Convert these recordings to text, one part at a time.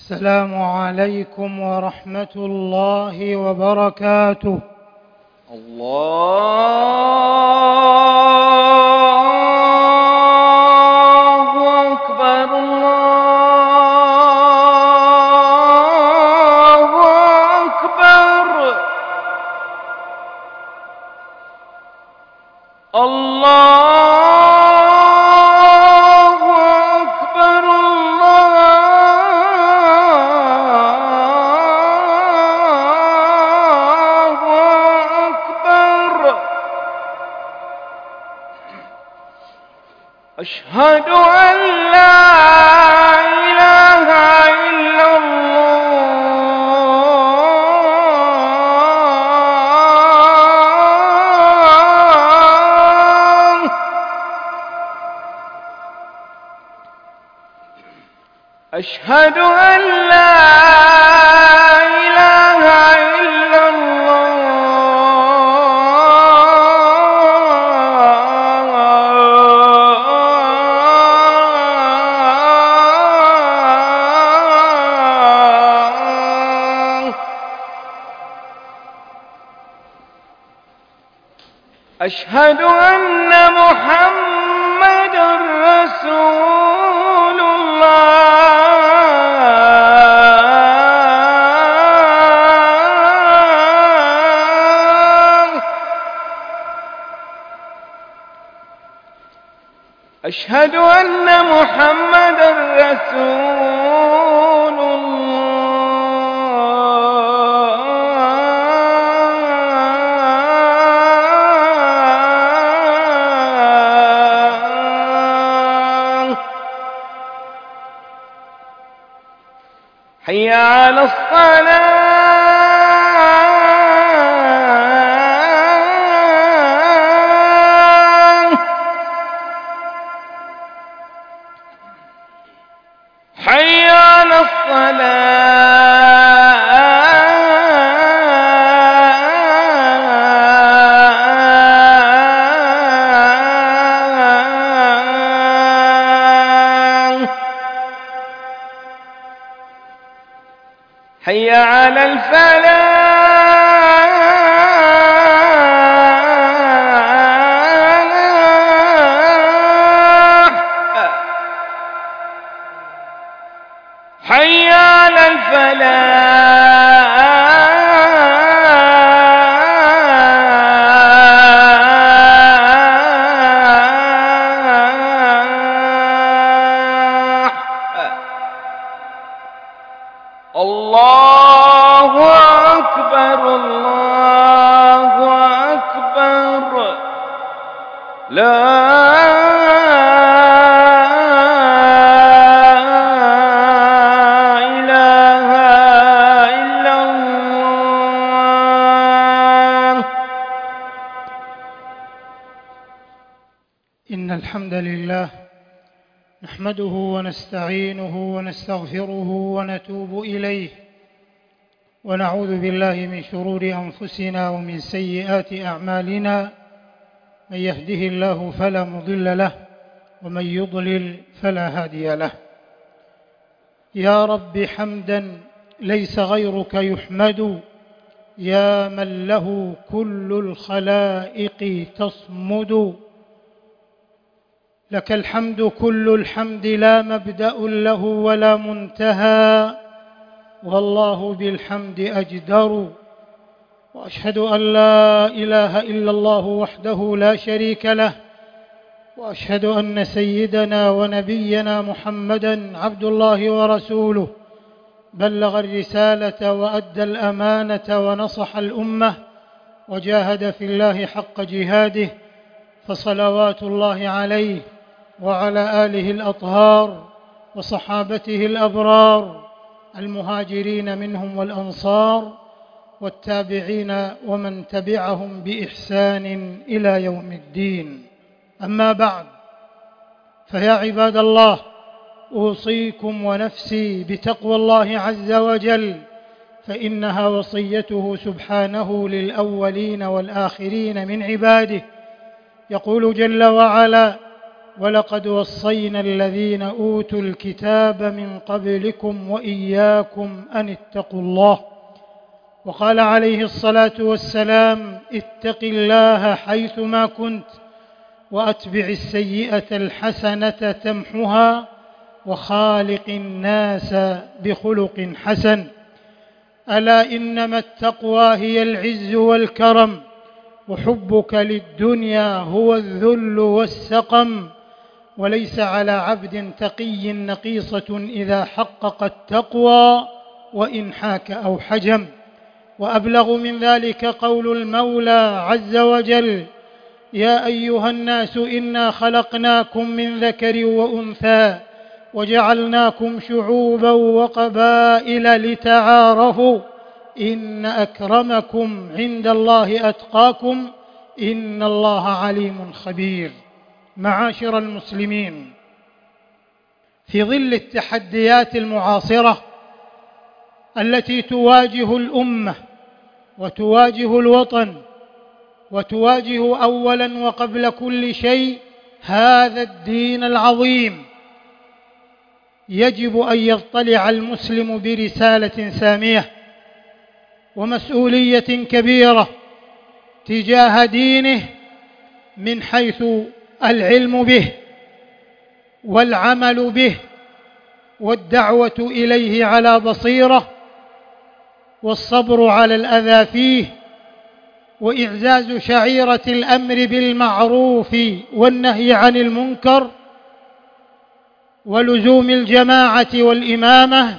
السلام عليكم ورحمة الله وبركاته. الله أكبر الله أكبر الله أشهد أن لا إله إلا الله أشهد أن لا إله إلا أشهد أن محمدًا رسول الله أشهد أن محمدًا رسول حي على الصلاة حي على حي على الفلاح حي على الفلاح الله أكبر الله أكبر لا إله إلا الله. إن الحمد لله نحمده ونستعينه ونستغفره ونتوب إليه، ونعوذ بالله من شرور أنفسنا ومن سيئات أعمالنا. من يهده الله فلا مضل له، ومن يضلل فلا هادي له. يا رب حمدا ليس غيرك يحمد، يا من له كل الخلائق تصمد. لك الحمد كل الحمد لا مبدأ له ولا منتهى، والله بالحمد أجدر. وأشهد أن لا إله إلا الله وحده لا شريك له، وأشهد أن سيدنا ونبينا محمدًا عبد الله ورسوله، بلغ الرسالة وأدى الأمانة ونصح الأمة، وجاهد في الله حق جهاده، فصلوات الله عليه وعلى آله الأطهار وصحابته الأبرار المهاجرين منهم والأنصار، والتابعين ومن تبعهم بإحسان إلى يوم الدين. أما بعد، فيا عباد الله، أوصيكم ونفسي بتقوى الله عز وجل، فإنها وصيته سبحانه للأولين والآخرين من عباده. يقول جل وعلا: ولقد وصينا الذين أوتوا الكتاب من قبلكم وإياكم أن اتقوا الله. وقال عليه الصلاة والسلام: اتق الله حيثما كنت وأتبع السيئة الحسنة تمحها وخالق الناس بخلق حسن. ألا إنما التقوى هي العز والكرم، وحبك للدنيا هو الذل والسقم. وليس على عبد تقي نقيصة إذا حقق التقوى وإن حاك أو حجم. وأبلغ من ذلك قول المولى عز وجل: يا أيها الناس إنا خلقناكم من ذكر وأنثى وجعلناكم شعوبا وقبائل لتعارفوا إن أكرمكم عند الله أتقاكم إن الله عليم خبير. معاشر المسلمين، في ظل التحديات المعاصرة التي تواجه الأمة وتواجه الوطن وتواجه أولا وقبل كل شيء هذا الدين العظيم، يجب أن يطلع المسلم برسالة سامية ومسؤولية كبيرة تجاه دينه، من حيث العلم به والعمل به والدعوة إليه على بصيرة، والصبر على الأذى فيه، وإعزاز شعيرة الأمر بالمعروف والنهي عن المنكر، ولزوم الجماعة والإمامة،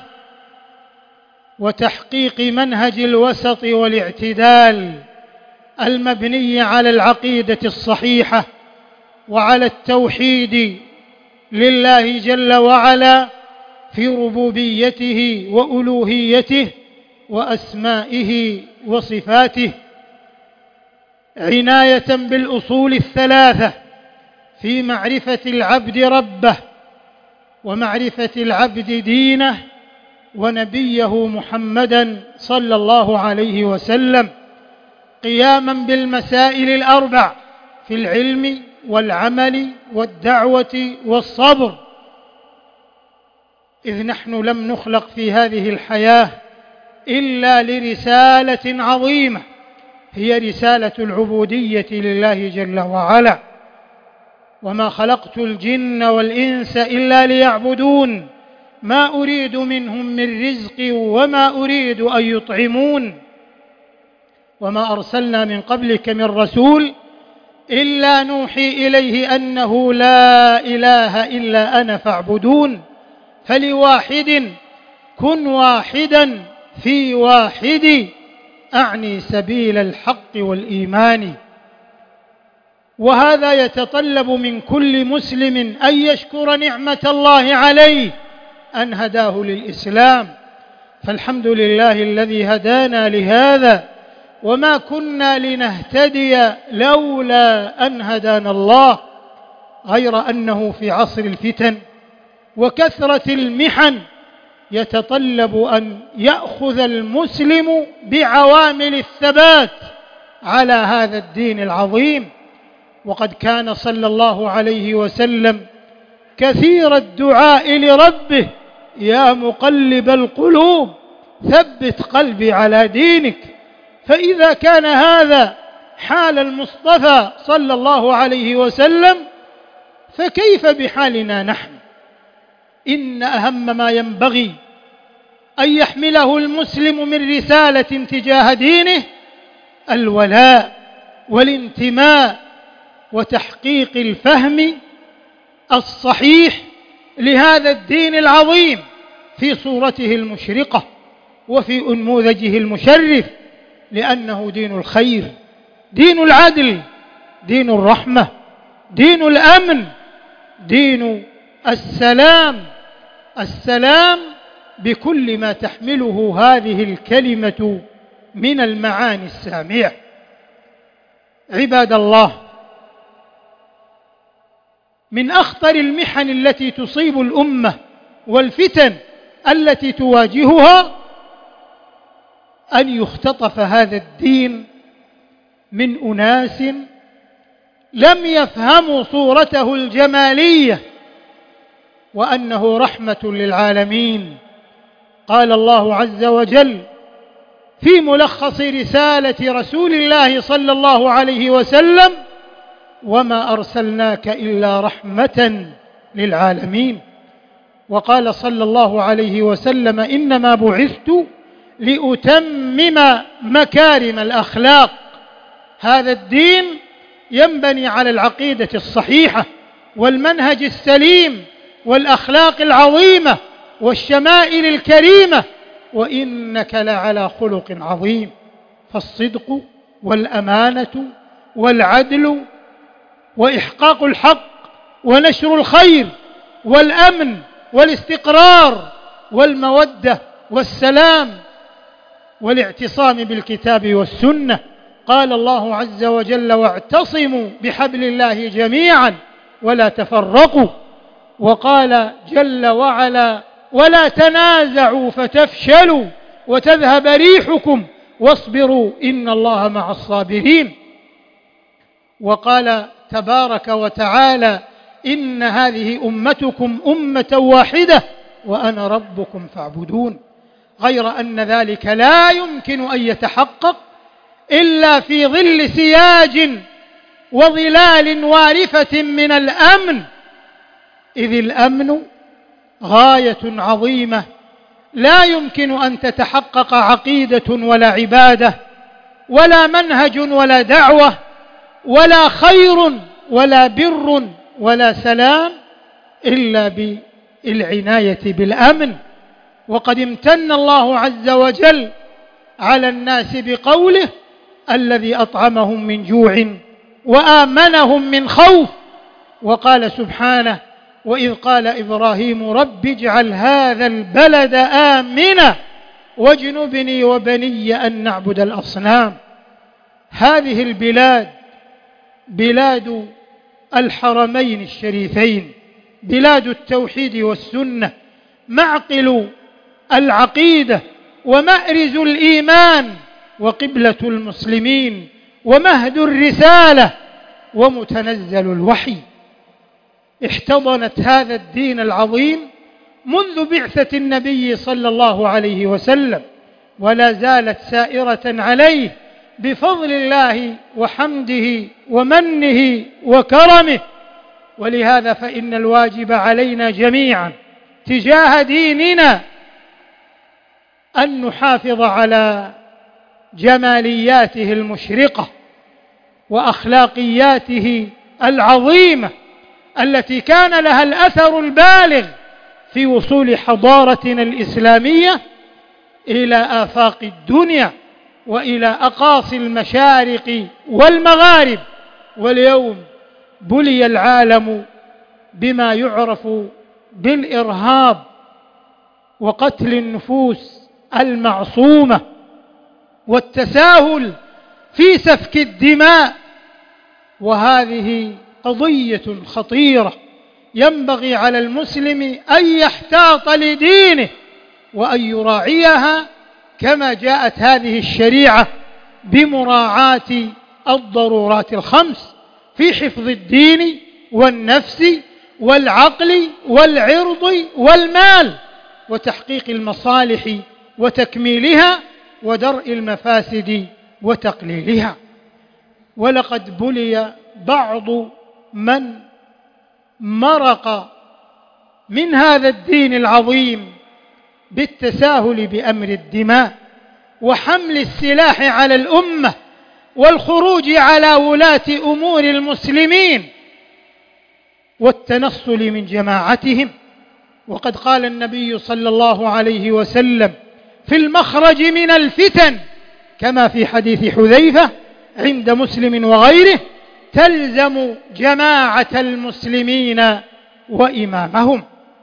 وتحقيق منهج الوسط والاعتدال المبني على العقيدة الصحيحة وعلى التوحيد لله جل وعلا في ربوبيته وألوهيته وأسمائه وصفاته، عناية بالأصول الثلاثة في معرفة العبد ربه ومعرفة العبد دينه ونبيه محمدا صلى الله عليه وسلم، قياما بالمسائل الأربع في العلم والعمل والدعوة والصبر، إذ نحن لم نخلق في هذه الحياة إلا لرسالة عظيمة، هي رسالة العبودية لله جل وعلا. وما خلقت الجن والإنس إلا ليعبدون ما أريد منهم من رزق وما أريد أن يطعمون وما أرسلنا من قبلك من رسول إلا نوحي إليه أنه لا إله إلا أنا فاعبدون. فلواحد كن واحدا في واحد، أعني سبيل الحق والإيمان. وهذا يتطلب من كل مسلم أن يشكر نعمة الله عليه أن هداه للإسلام، فالحمد لله الذي هدانا لهذا، وما كنا لنهتدي لولا أن هدانا الله. غير أنه في عصر الفتن وكثرة المحن يتطلب أن يأخذ المسلم بعوامل الثبات على هذا الدين العظيم. وقد كان صلى الله عليه وسلم كثير الدعاء لربه: يا مقلب القلوب ثبت قلبي على دينك. فإذا كان هذا حال المصطفى صلى الله عليه وسلم، فكيف بحالنا نحن؟ إن أهم ما ينبغي أن يحمله المسلم من رسالة تجاه دينه الولاء والانتماء وتحقيق الفهم الصحيح لهذا الدين العظيم في صورته المشرقة وفي أنموذجه المشرف، لأنه دين الخير، دين العدل، دين الرحمة، دين الأمن، دين السلام، السلام بكل ما تحمله هذه الكلمة من المعاني السامية. عباد الله، من أخطر المحن التي تصيب الأمة والفتن التي تواجهها أن يختطف هذا الدين من أناس لم يفهموا صورته الجمالية وأنه رحمة للعالمين. قال الله عز وجل في ملخص رسالة رسول الله صلى الله عليه وسلم: وما أرسلناك إلا رحمة للعالمين. وقال صلى الله عليه وسلم: إنما بعثت لأتمم مكارم الأخلاق. هذا الدين ينبني على العقيدة الصحيحة والمنهج السليم والأخلاق العظيمة والشمائل الكريمة، وإنك لعلى خلق عظيم. فالصدق والأمانة والعدل وإحقاق الحق ونشر الخير والأمن والاستقرار والمودة والسلام والاعتصام بالكتاب والسنة. قال الله عز وجل: واعتصموا بحبل الله جميعا ولا تفرقوا. وقال جل وعلا: ولا تنازعوا فتفشلوا وتذهب ريحكم واصبروا إن الله مع الصابرين. وقال تبارك وتعالى: إن هذه أمتكم أمة واحدة وأنا ربكم فاعبدون. غير أن ذلك لا يمكن أن يتحقق إلا في ظل سياج وظلال وارفة من الأمن، إذ الأمن غاية عظيمة لا يمكن أن تتحقق عقيدة ولا عبادة ولا منهج ولا دعوة ولا خير ولا بر ولا سلام إلا بالعناية بالأمن. وقد امتن الله عز وجل على الناس بقوله: الذي أطعمهم من جوع وآمنهم من خوف. وقال سبحانه: وإذ قال إبراهيم رب اجعل هذا البلد آمنا واجنبني وبني أن نعبد الأصنام. هذه البلاد بلاد الحرمين الشريفين، بلاد التوحيد والسنة، معقل العقيدة ومأرز الإيمان وقبلة المسلمين ومهد الرسالة ومتنزل الوحي. احتضنت هذا الدين العظيم منذ بعثة النبي صلى الله عليه وسلم، ولا زالت سائرة عليه بفضل الله وحمده ومنه وكرمه. ولهذا فإن الواجب علينا جميعا تجاه ديننا أن نحافظ على جمالياته المشرقة وأخلاقياته العظيمة التي كان لها الأثر البالغ في وصول حضارتنا الإسلامية إلى آفاق الدنيا وإلى أقاصي المشارق والمغارب. واليوم بلي العالم بما يعرف بالإرهاب وقتل النفوس المعصومة والتساهل في سفك الدماء، وهذه قضية خطيرة ينبغي على المسلم أن يحتاط لدينه وأن يراعيها كما جاءت هذه الشريعة بمراعاة الضرورات الخمس في حفظ الدين والنفس والعقل والعرض والمال، وتحقيق المصالح وتكميلها ودرء المفاسد وتقليلها. ولقد بلي بعض من مرق من هذا الدين العظيم بالتساهل بأمر الدماء وحمل السلاح على الأمة والخروج على ولاة أمور المسلمين والتنصل من جماعتهم. وقد قال النبي صلى الله عليه وسلم في المخرج من الفتن كما في حديث حذيفة عند مسلم وغيره: تلزم جماعة المسلمين وإمامهم.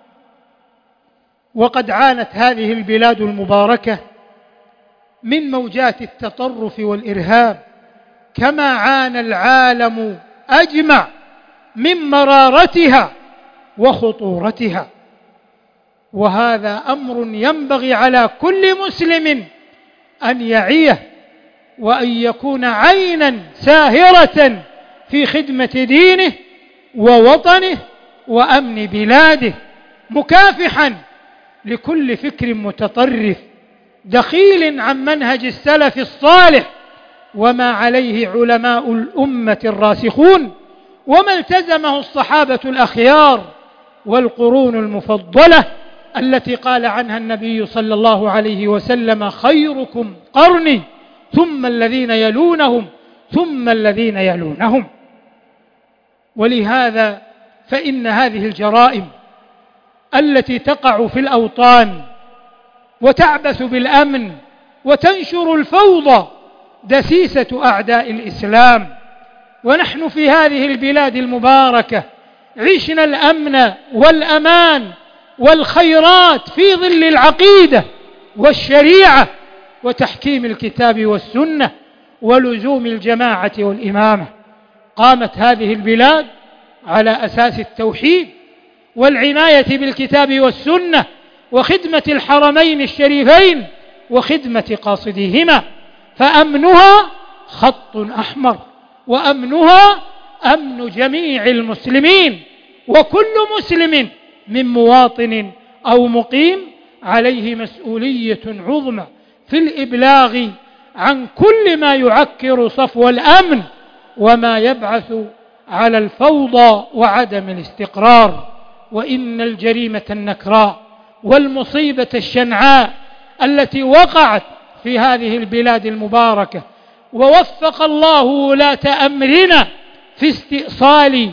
وقد عانت هذه البلاد المباركة من موجات التطرف والإرهاب كما عانى العالم أجمع من مرارتها وخطورتها. وهذا أمر ينبغي على كل مسلم أن يعيه وأن يكون عينا ساهرة في خدمة دينه ووطنه وأمن بلاده، مكافحا لكل فكر متطرف دخيل عن منهج السلف الصالح وما عليه علماء الأمة الراسخون، وما التزمه الصحابة الأخيار والقرون المفضلة التي قال عنها النبي صلى الله عليه وسلم: خيركم قرني ثم الذين يلونهم ثم الذين يلونهم. ولهذا فإن هذه الجرائم التي تقع في الأوطان وتعبث بالأمن وتنشر الفوضى دسيسة أعداء الإسلام. ونحن في هذه البلاد المباركة عشنا الأمن والأمان والخيرات في ظل العقيدة والشريعة وتحكيم الكتاب والسنة ولزوم الجماعة والإمامة. قامت هذه البلاد على أساس التوحيد والعناية بالكتاب والسنة وخدمة الحرمين الشريفين وخدمة قاصديهما، فأمنها خط أحمر، وأمنها أمن جميع المسلمين، وكل مسلم من مواطن أو مقيم عليه مسؤولية عظمى في الإبلاغ عن كل ما يعكر صفو الأمن وما يبعث على الفوضى وعدم الاستقرار. وإن الجريمة النكراء والمصيبة الشنعاء التي وقعت في هذه البلاد المباركة، ووفق الله ولاة أمرنا في استئصال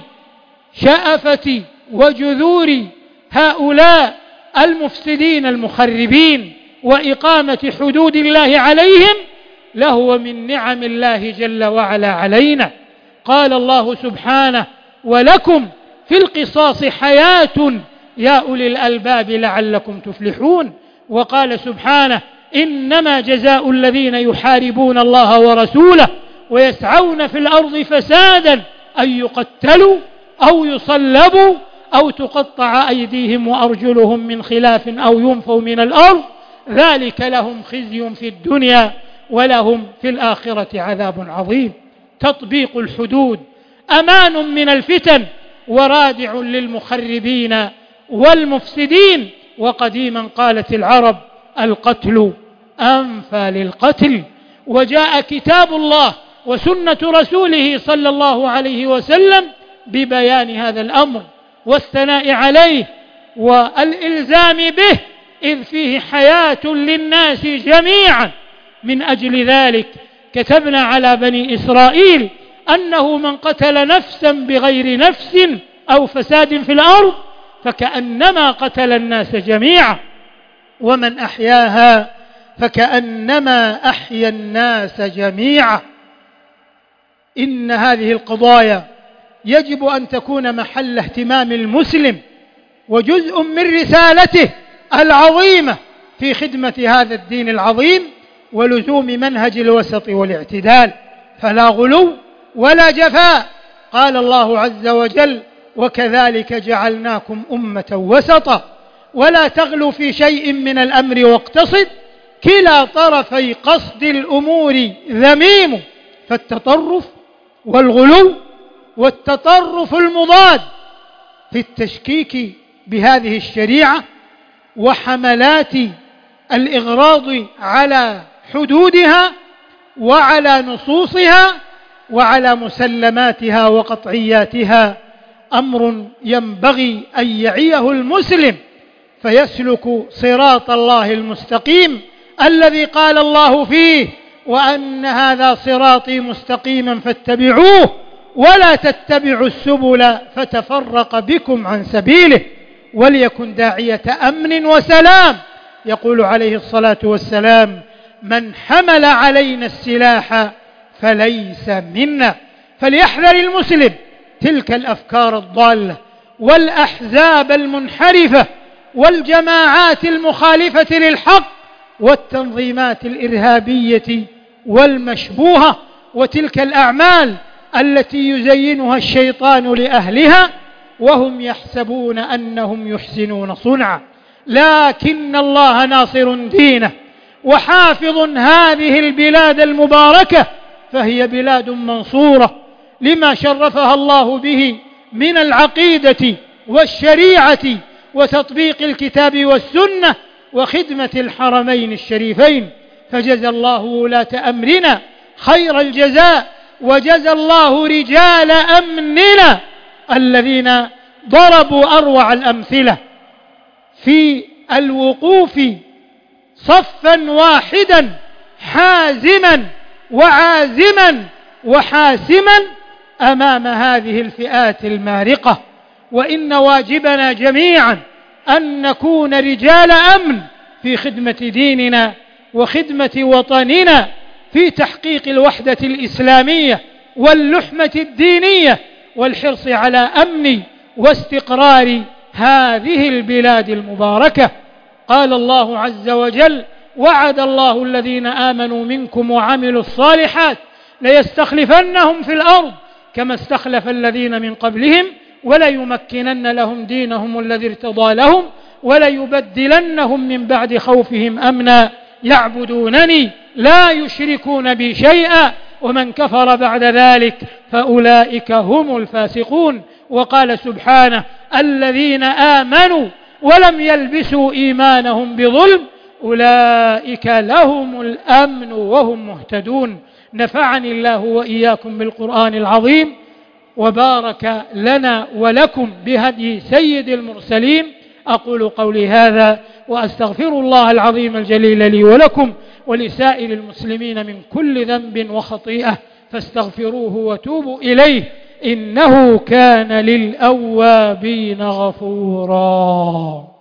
شأفة وجذور هؤلاء المفسدين المخربين وإقامة حدود الله عليهم، لهو من نعم الله جل وعلا علينا. قال الله سبحانه: ولكم في القصاص حياة يا أولي الألباب لعلكم تفلحون. وقال سبحانه: إنما جزاء الذين يحاربون الله ورسوله ويسعون في الأرض فسادا أن يقتلوا أو يصلبوا أو تقطع أيديهم وأرجلهم من خلاف أو ينفوا من الأرض، ذلك لهم خزي في الدنيا ولهم في الآخرة عذاب عظيم. تطبيق الحدود أمان من الفتن ورادع للمخربين والمفسدين. وقديما قالت العرب: القتل أنفى للقتل. وجاء كتاب الله وسنة رسوله صلى الله عليه وسلم ببيان هذا الأمر والثناء عليه والإلزام به، إذ فيه حياة للناس جميعا. من أجل ذلك كتبنا على بني إسرائيل أنه من قتل نفسا بغير نفس أو فساد في الأرض فكأنما قتل الناس جميعا، ومن أحياها فكأنما أحيا الناس جميعا. إن هذه القضايا يجب أن تكون محل اهتمام المسلم وجزء من رسالته العظيمة في خدمة هذا الدين العظيم ولزوم منهج الوسط والاعتدال، فلا غلو ولا جفاء. قال الله عز وجل: وكذلك جعلناكم أمة وسطا ولا تغلوا في شيء من الأمر واقتصد، كلا طرفي قصد الأمور ذميم، فالتطرف والغلو والتطرف المضاد في التشكيك بهذه الشريعة وحملات الإغراض على حدودها وعلى نصوصها وعلى مسلماتها وقطعياتها أمر ينبغي أن يعيه المسلم فيسلك صراط الله المستقيم الذي قال الله فيه: وأن هذا صراطي مستقيما فاتبعوه ولا تتبعوا السبل فتفرق بكم عن سبيله. وليكن داعية أمن وسلام. يقول عليه الصلاة والسلام: من حمل علينا السلاح فليس منا. فليحذر المسلم تلك الأفكار الضالة والأحزاب المنحرفة والجماعات المخالفة للحق والتنظيمات الإرهابية والمشبوهة وتلك الأعمال التي يزينها الشيطان لأهلها وهم يحسبون أنهم يحسنون صنعا، لكن الله ناصر دينه وحافظ هذه البلاد المباركة، فهي بلاد منصورة لما شرفها الله به من العقيدة والشريعة وتطبيق الكتاب والسنة وخدمة الحرمين الشريفين. فجزى الله ولاة أمرنا خير الجزاء، وجزى الله رجال أمننا الذين ضربوا أروع الأمثلة في الوقوف صفا واحدا حازما وعازما وحاسما أمام هذه الفئات المارقة. وإن واجبنا جميعا أن نكون رجال أمن في خدمة ديننا وخدمة وطننا، في تحقيق الوحدة الإسلامية واللحمة الدينية والحرص على أمن واستقرار هذه البلاد المباركة. قال الله عز وجل: وعد الله الذين آمنوا منكم وعملوا الصالحات ليستخلفنهم في الأرض كما استخلف الذين من قبلهم وليمكنن لهم دينهم الذي ارتضى لهم وليبدلنهم من بعد خوفهم أمنا يعبدونني لا يشركون بي شيئا ومن كفر بعد ذلك فأولئك هم الفاسقون. وقال سبحانه: الذين آمنوا ولم يلبسوا إيمانهم بظلم أولئك لهم الأمن وهم مهتدون. نفعني الله وإياكم بالقرآن العظيم، وبارك لنا ولكم بهدي سيد المرسلين. أقول قولي هذا وأستغفر الله العظيم الجليل لي ولكم ولسائر المسلمين من كل ذنب وخطيئة، فاستغفروه وتوبوا إليه إنه كان للأوابين غفورا.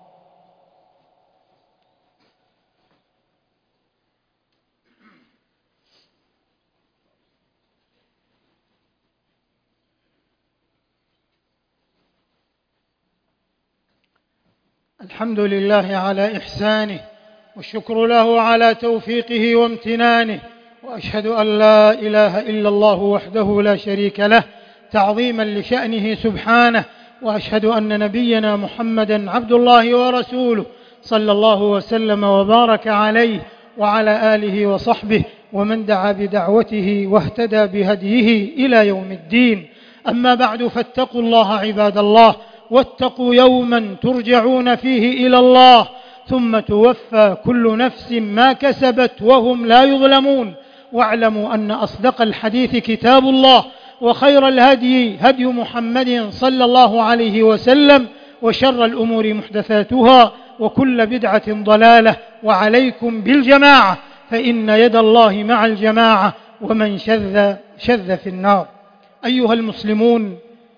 الحمد لله على إحسانه، والشكر له على توفيقه وامتنانه، وأشهد أن لا إله إلا الله وحده لا شريك له تعظيما لشأنه سبحانه، وأشهد أن نبينا محمدا عبد الله ورسوله صلى الله وسلم وبارك عليه وعلى آله وصحبه ومن دعا بدعوته واهتدى بهديه إلى يوم الدين. أما بعد، فاتقوا الله عباد الله، واتقوا يوما ترجعون فيه إلى الله ثم توفى كل نفس ما كسبت وهم لا يظلمون. واعلموا أن أصدق الحديث كتاب الله، وخير الهدي هدي محمد صلى الله عليه وسلم، وشر الأمور محدثاتها، وكل بدعة ضلالة، وعليكم بالجماعة فإن يد الله مع الجماعة، ومن شذ في النار. أيها المسلمون،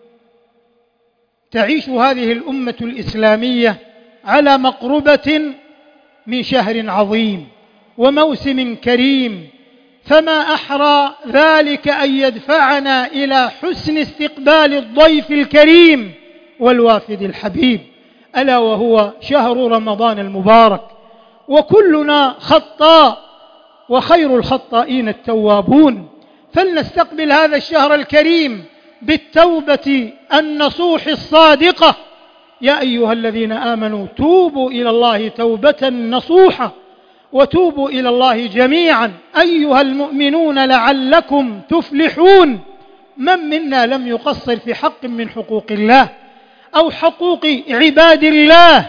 تعيش هذه الأمة الإسلامية على مقربة من شهر عظيم وموسم كريم، فما أحرى ذلك أن يدفعنا إلى حسن استقبال الضيف الكريم والوافد الحبيب، ألا وهو شهر رمضان المبارك. وكلنا خطاء، وخير الخطائين التوابون، فلنستقبل هذا الشهر الكريم بالتوبة النصوح الصادقة. يا أيها الذين آمنوا توبوا إلى الله توبة نصوحة، وتوبوا إلى الله جميعا أيها المؤمنون لعلكم تفلحون. من منا لم يقصر في حق من حقوق الله أو حقوق عباد الله،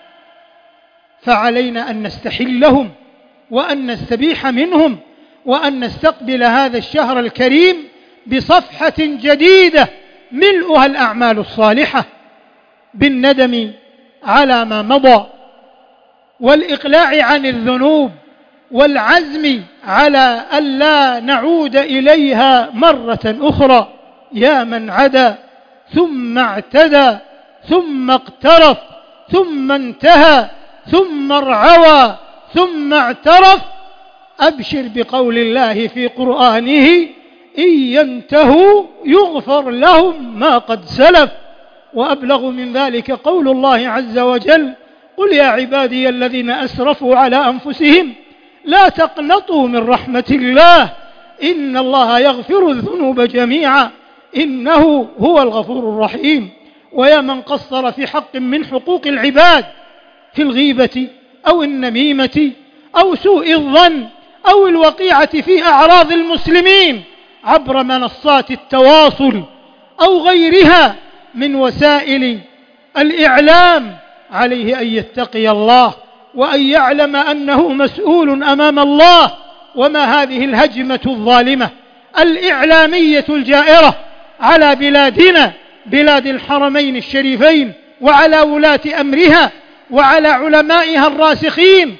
فعلينا أن نستحلهم وأن نستبيح منهم، وأن نستقبل هذا الشهر الكريم بصفحة جديدة ملؤها الأعمال الصالحة، بالندم على ما مضى، والإقلاع عن الذنوب، والعزم على ألا نعود إليها مرة أخرى. يا من عدا ثم اعتدى ثم اقترف ثم انتهى ثم ارعوى ثم اعترف، أبشر بقول الله في قرآنه: إن ينتهوا يغفر لهم ما قد سلف. وأبلغ من ذلك قول الله عز وجل: قل يا عبادي الذين أسرفوا على أنفسهم لا تقنطوا من رحمة الله إن الله يغفر الذنوب جميعا إنه هو الغفور الرحيم. ويا من قصر في حق من حقوق العباد، في الغيبة أو النميمة أو سوء الظن أو الوقيعة في أعراض المسلمين، عبر منصات التواصل أو غيرها من وسائل الإعلام عليه أن يتقي الله وأن يعلم أنه مسؤول أمام الله. وما هذه الهجمة الظالمة الإعلامية الجائرة على بلادنا بلاد الحرمين الشريفين وعلى ولاة أمرها وعلى علمائها الراسخين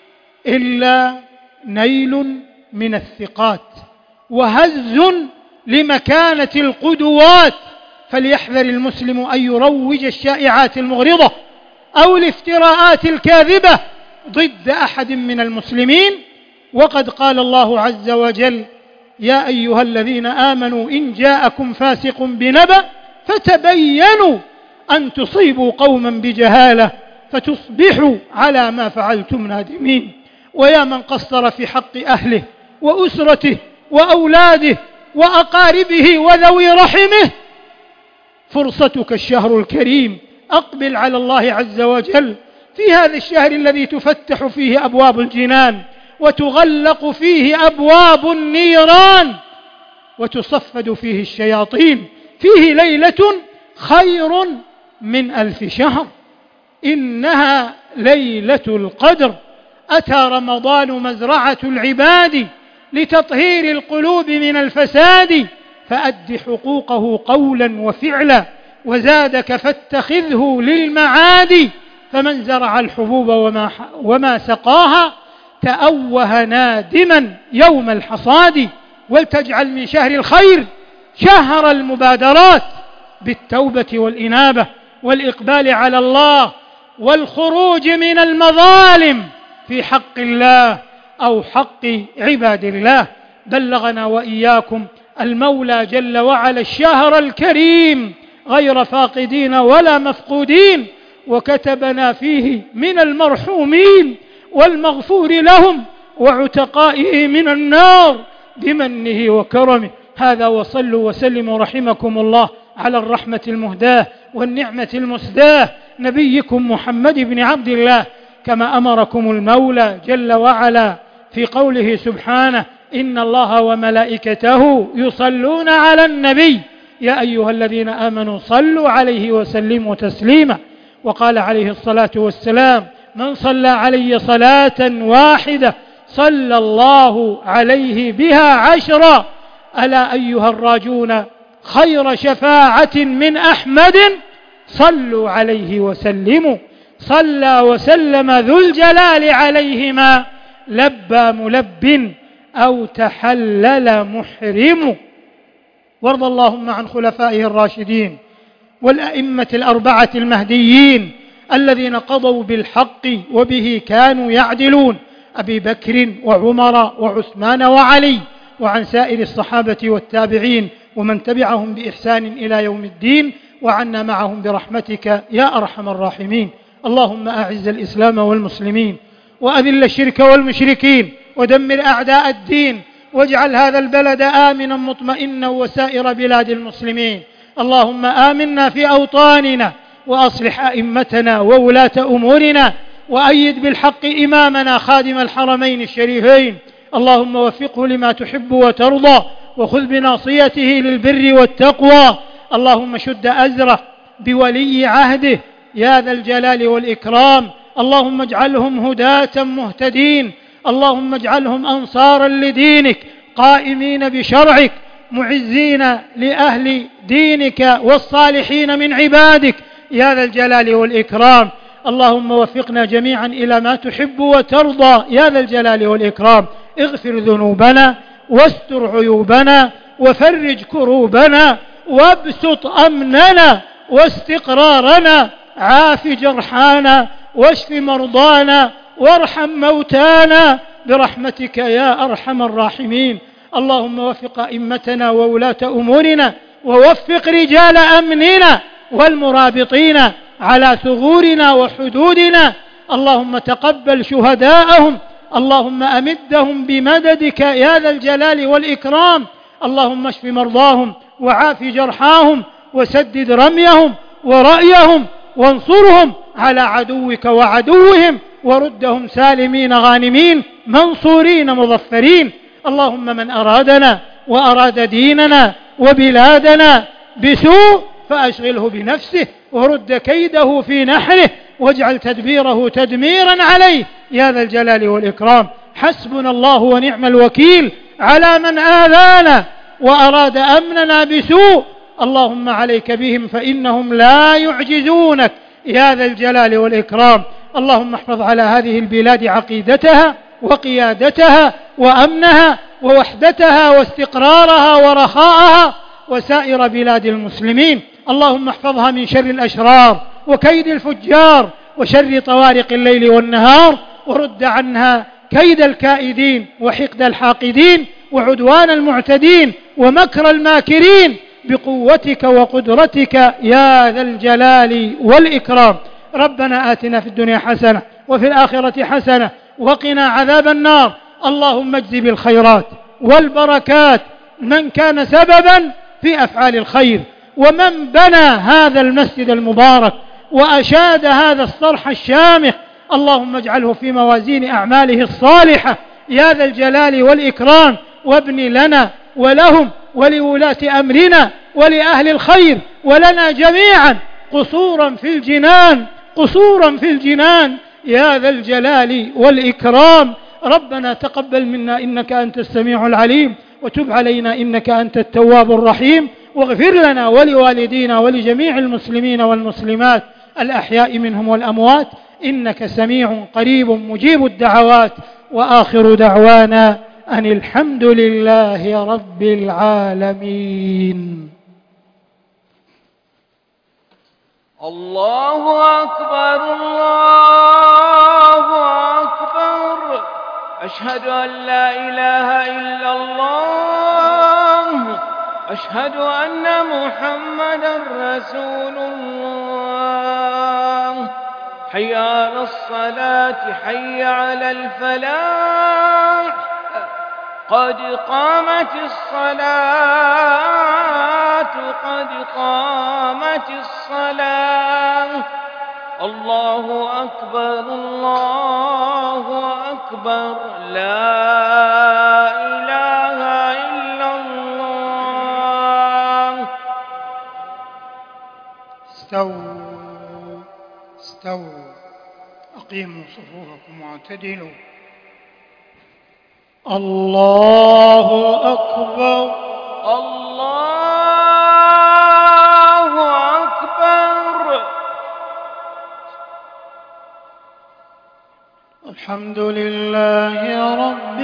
إلا نيل من الثقات وهز لمكانة القدوات. فليحذر المسلم أن يروج الشائعات المغرضة أو الافتراءات الكاذبة ضد أحد من المسلمين. وقد قال الله عز وجل: يا أيها الذين آمنوا إن جاءكم فاسق بنبأ فتبينوا أن تصيبوا قوما بجهالة فتصبحوا على ما فعلتم نادمين. ويا من قصر في حق أهله وأسرته وأولاده وأقاربه وذوي رحمه، فرصتك الشهر الكريم، أقبل على الله عز وجل في هذا الشهر الذي تفتح فيه أبواب الجنان وتغلق فيه أبواب النيران وتصفد فيه الشياطين، فيه ليلة خير من 1000 شهر، إنها ليلة القدر. أتى رمضان مزرعة العباد لتطهير القلوب من الفساد، فأد حقوقه قولا وفعلا، وزادك فاتخذه للمعاد. فمن زرع الحبوب وما سقاها تأوه نادما يوم الحصاد. ولتجعل من شهر الخير شهر المبادرات بالتوبة والإنابة والإقبال على الله والخروج من المظالم في حق الله أو حق عباد الله. بلغنا وإياكم المولى جل وعلا الشهر الكريم غير فاقدين ولا مفقودين، وكتبنا فيه من المرحومين والمغفور لهم وعتقائه من النار بمنه وكرمه. هذا وصلوا وسلموا رحمكم الله على الرحمة المهداة والنعمة المسداة نبيكم محمد بن عبد الله، كما أمركم المولى جل وعلا في قوله سبحانه: إن الله وملائكته يصلون على النبي يا أيها الذين آمنوا صلوا عليه وسلموا تسليما. وقال عليه الصلاة والسلام: من صلى علي صلاة واحدة صلى الله عليه بها 10. ألا أيها الراجون خير شفاعة من أحمد صلوا عليه وسلموا. صلى وسلم ذو الجلال عليهما لبى ملب أو تحلل محرم. وارض اللهم عن خلفائه الراشدين والأئمة الأربعة المهديين الذين قضوا بالحق وبه كانوا يعدلون: أبي بكر وعمر وعثمان وعلي، وعن سائر الصحابة والتابعين ومن تبعهم بإحسان إلى يوم الدين، وعنا معهم برحمتك يا أرحم الراحمين. اللهم أعز الإسلام والمسلمين وأذل الشرك والمشركين ودمر أعداء الدين، واجعل هذا البلد آمنا مطمئنا وسائر بلاد المسلمين. اللهم آمنا في أوطاننا وأصلح أئمتنا وولاة أمورنا، وأيد بالحق إمامنا خادم الحرمين الشريفين. اللهم وفقه لما تحب وترضى، وخذ بناصيته للبر والتقوى. اللهم شد أزره بولي عهده يا ذا الجلال والإكرام. اللهم اجعلهم هداة مهتدين، اللهم اجعلهم أنصارا لدينك قائمين بشرعك معزين لأهل دينك والصالحين من عبادك يا ذا الجلال والإكرام. اللهم وفقنا جميعا إلى ما تحب وترضى يا ذا الجلال والإكرام. اغفر ذنوبنا واستر عيوبنا وفرج كروبنا وابسط أمننا واستقرارنا، عاف جرحانا واشف مرضانا وارحم موتانا برحمتك يا أرحم الراحمين. اللهم وفق أئمتنا وولاة أمورنا، ووفق رجال أمننا والمرابطين على ثغورنا وحدودنا. اللهم تقبل شهداءهم، اللهم أمدهم بمددك يا ذا الجلال والإكرام. اللهم اشف مرضاهم وعاف جرحاهم وسدد رميهم ورأيهم، وانصرهم على عدوك وعدوهم، وردهم سالمين غانمين منصورين مظفرين. اللهم من أرادنا وأراد ديننا وبلادنا بسوء فأشغله بنفسه ورد كيده في نحره واجعل تدبيره تدميرا عليه يا ذا الجلال والإكرام. حسبنا الله ونعم الوكيل على من آذانا وأراد أمننا بسوء. اللهم عليك بهم فإنهم لا يعجزونك يا ذا الجلال والإكرام. اللهم احفظ على هذه البلاد عقيدتها وقيادتها وأمنها ووحدتها واستقرارها ورخاءها وسائر بلاد المسلمين. اللهم احفظها من شر الأشرار وكيد الفجار وشر طوارق الليل والنهار، ورد عنها كيد الكائدين وحقد الحاقدين وعدوان المعتدين ومكر الماكرين بقوتك وقدرتك يا ذا الجلال والإكرام. ربنا آتنا في الدنيا حسنة وفي الآخرة حسنة وقنا عذاب النار. اللهم اجز بالخيرات والبركات من كان سببا في أفعال الخير، ومن بنى هذا المسجد المبارك وأشاد هذا الصرح الشامخ اللهم اجعله في موازين أعماله الصالحة يا ذا الجلال والإكرام. وابن لنا ولهم ولولاة أمرنا ولأهل الخير ولنا جميعا قصورا في الجنان يا ذا الجلال والإكرام. ربنا تقبل منا إنك أنت السميع العليم، وتب علينا إنك أنت التواب الرحيم، واغفر لنا ولوالدينا ولجميع المسلمين والمسلمات الأحياء منهم والأموات إنك سميع قريب مجيب الدعوات. وآخر دعوانا أن الحمد لله رب العالمين. الله أكبر الله أكبر. أشهد أن لا إله إلا الله. أشهد أن محمدا رسول الله. حي على الصلاة حي على الفلاح. قد قامت الصلاة قد قامت الصلاة. الله أكبر الله أكبر. لا إله إلا الله. استووا أقيموا صفوفكم واعتدلوا. الله أكبر الله أكبر. الحمد لله رب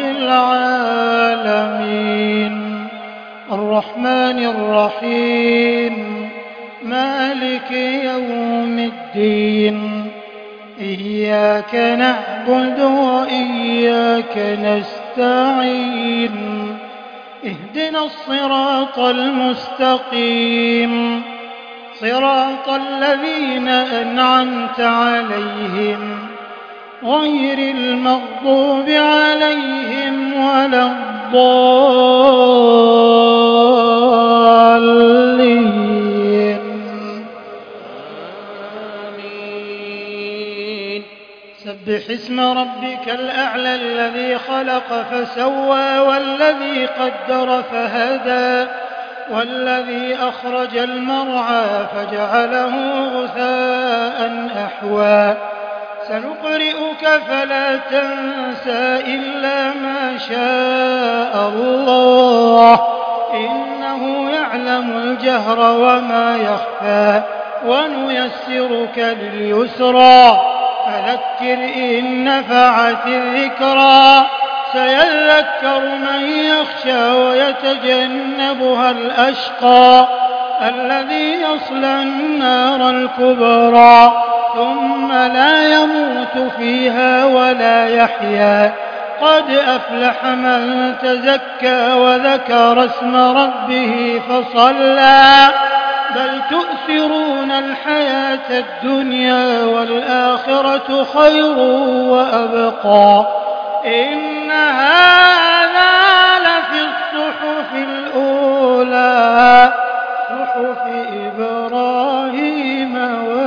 العالمين الرحمن الرحيم مالك يوم الدين. إياك نعبد وإياك نستعين. اهدنا الصراط المستقيم صراط الذين أنعمت عليهم غير المغضوب عليهم ولا الضالين. سبح اسم ربك الأعلى الذي خلق فسوى والذي قدر فهدى والذي أخرج المرعى فجعله غثاء أحوى. سنقرئك فلا تنسى إلا ما شاء الله إنه يعلم الجهر وما يخفى. ونيسرك لليسرى فذكر إن نفعت الذكرى. سيذكر من يخشى ويتجنبها الأشقى الذي يصلى النار الكبرى ثم لا يموت فيها ولا يحيا. قد أفلح من تزكى وذكر اسم ربه فصلى. بل تؤثرون الحياة الدنيا والآخرة خير وأبقى. إن هذا لفي الصحف الأولى صحف إبراهيم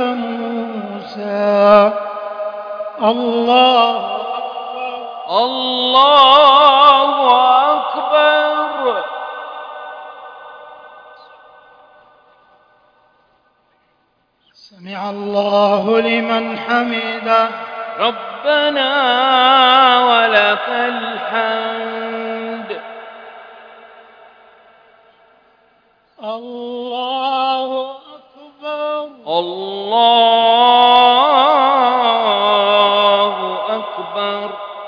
وموسى. الله أكبر الله أكبر. سمع الله لمن حمده. ربنا ولك الحمد. الله أكبر. الله أكبر.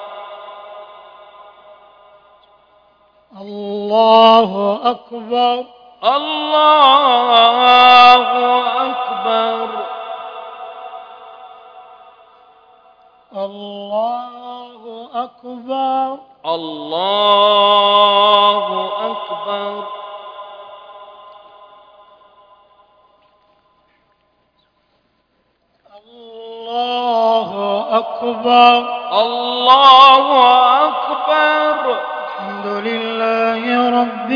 الله أكبر. الله أكبر. الله أكبر. الله أكبر. الله أكبر. الله أكبر. الحمد لله رب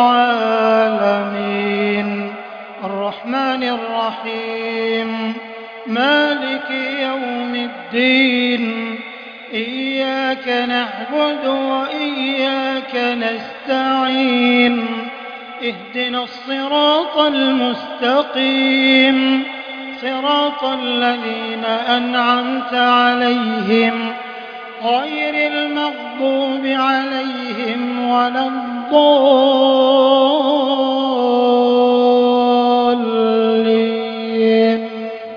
العالمين الرحمن الرحيم مالك يوم الدين إياك نعبد وإياك نستعين اهدنا الصراط المستقيم صراط الذين أنعمت عليهم غير المغضوب عليهم ولا الضالين.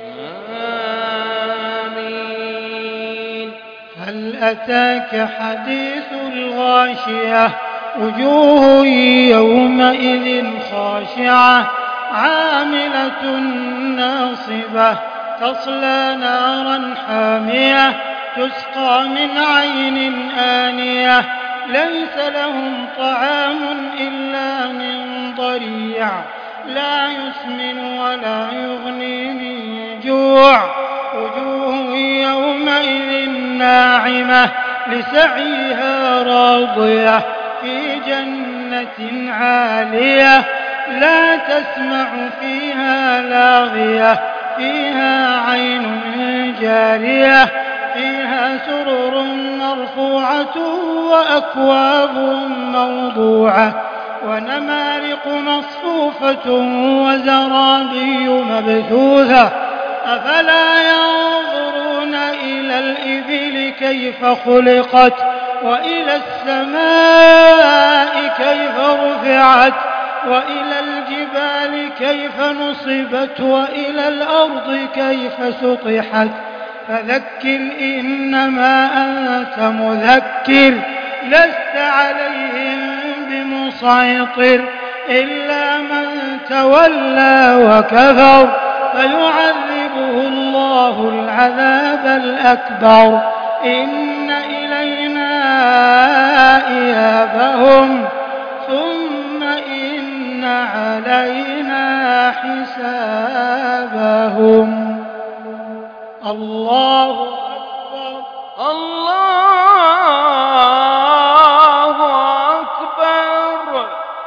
آمين. هل أتاك حديث الغاشية وجوه يومئذ خاشعة عاملة ناصبة تصلى نارا حامية تسقى من عين آنية ليس لهم طعام إلا من ضريع لا يسمن ولا يغني من جوع وجوه يومئذ ناعمة لسعيها راضية في جنة عالية لا تسمع فيها لاغية فيها عين جارية فيها سرر مرفوعة وأكواب موضوعة ونمارق مصفوفة وزرابي مبثوثة أفلا ينظرون إلى الإبل كيف خلقت وإلى السماء كيف رفعت وإلى الجبال كيف نصبت وإلى الأرض كيف سطحت فذكر إنما أنت مذكر لست عليهم بمسيطر إلا من تولى وكفر فيعذبه الله العذاب الأكبر إن إلينا إيابهم ثم إن علينا حسابهم. الله أكبر. الله أكبر.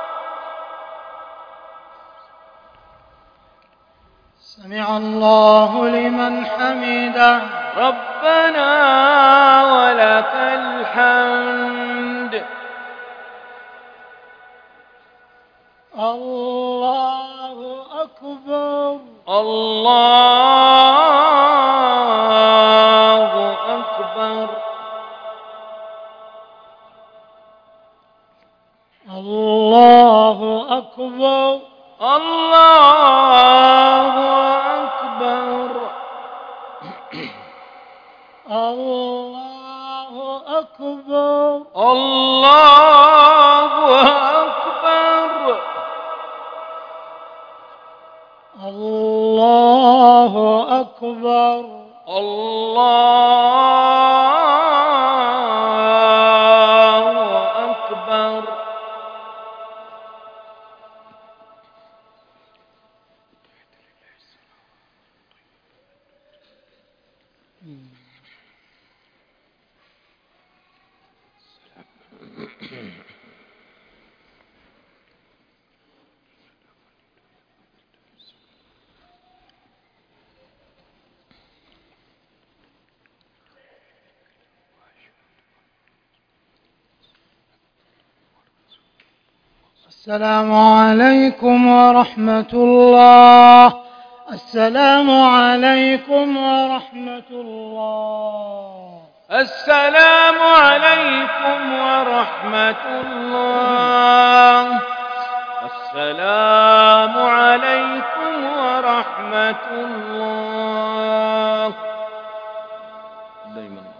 سمع الله لمن حمده. ربنا ولك الحمد. الله أكبر. الله أكبر. الله أكبر. الله أكبر. الله أكبر. الله أكبر. الله أكبر. الله أكبر. السلام عليكم ورحمة الله. السلام عليكم ورحمة الله. السلام عليكم ورحمة الله. السلام عليكم ورحمة الله. دايما